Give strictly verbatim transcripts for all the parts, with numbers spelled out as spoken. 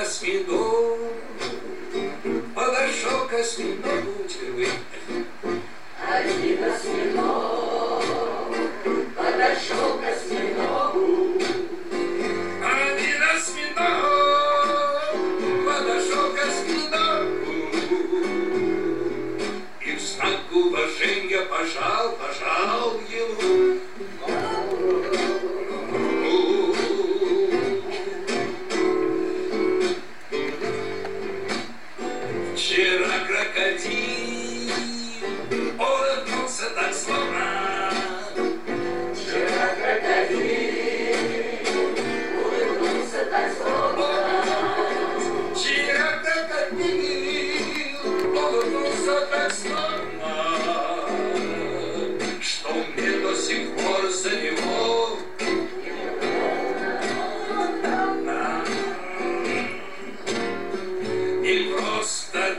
осьминог, подошел к осьминогу червяк. Один осьминог подошел к осьминогу. Один осьминог подошел к осьминогу и в знак уважения пожал, пожал ему. Вчера крокодил улыбнулся так словно. Вчера крокодил улыбнулся так словно. Вчера крокодил улыбнулся так словно, что мне до сих пор за него не просто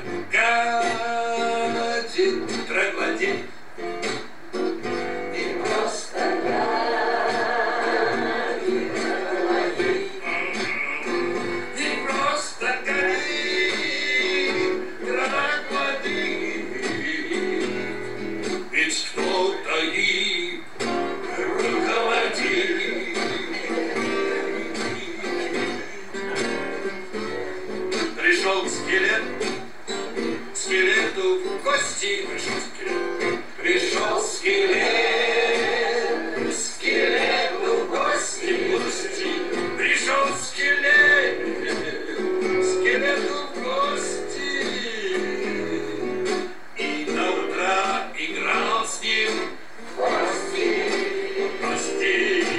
гадит троглодит. Не просто гадит троглодит. Не просто гадит троглодит. Ведь кто-то им руководит. Пришел скелет, скелету в гости пришел скелет. Пришел скелет, скелету в гости, в гости. Пришел скелет, скелету в гости. И до утра играл с ним в гости, в гости.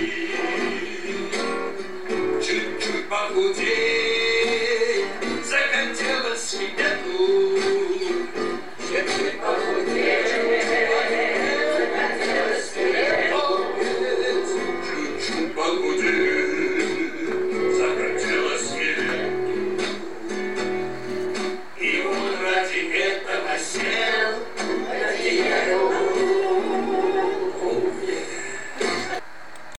Чуть-чуть похудеть захотелось скелету. Чуть-чуть похудеть захотелось скелету. Чуть-чуть похудеть захотелось скелету. И он ради этого сел